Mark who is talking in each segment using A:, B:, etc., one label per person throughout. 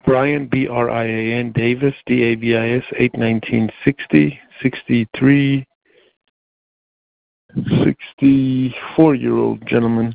A: Brian, Brian Davis, Davis, 8/19/60, 63, 64-year-old gentleman.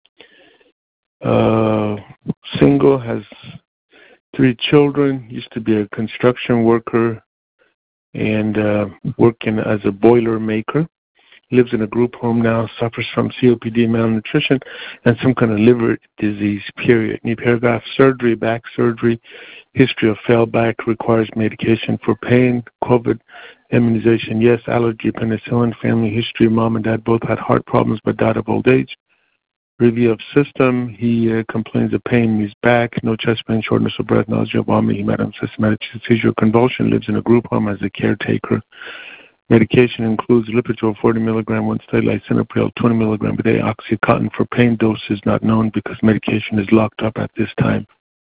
A: Single, has 3 children, used to be a construction worker and working as a boiler maker. Lives in a group home now, suffers from COPD, malnutrition, and some kind of liver disease, period. New paragraph, surgery, back surgery, history of failed back, requires medication for pain, COVID, immunization, yes, allergy, penicillin, family history, mom and dad both had heart problems but died of old age. Review of system, he complains of pain in his back, no chest pain, shortness of breath, nausea, vomiting, hematum, systematic seizure, convulsion, lives in a group home as a caretaker. Medication includes Lipitor 40 milligram once daily, lisinopril 20 milligram a day, Oxycontin for pain. Dose is not known because medication is locked up at this time.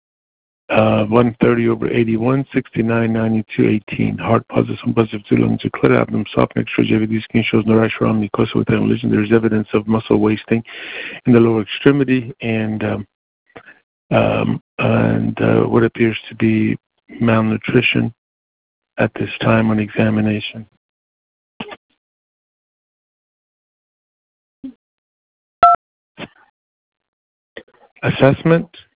A: 130/81, 69, 92, 18. Heart positive, some positive, 2 lungs are clear, abdomen soft, mixture JVD skin shows no rash around mucosa with lesion. There is evidence of muscle wasting in the lower extremity and what appears to be malnutrition at this time on examination. Assessment.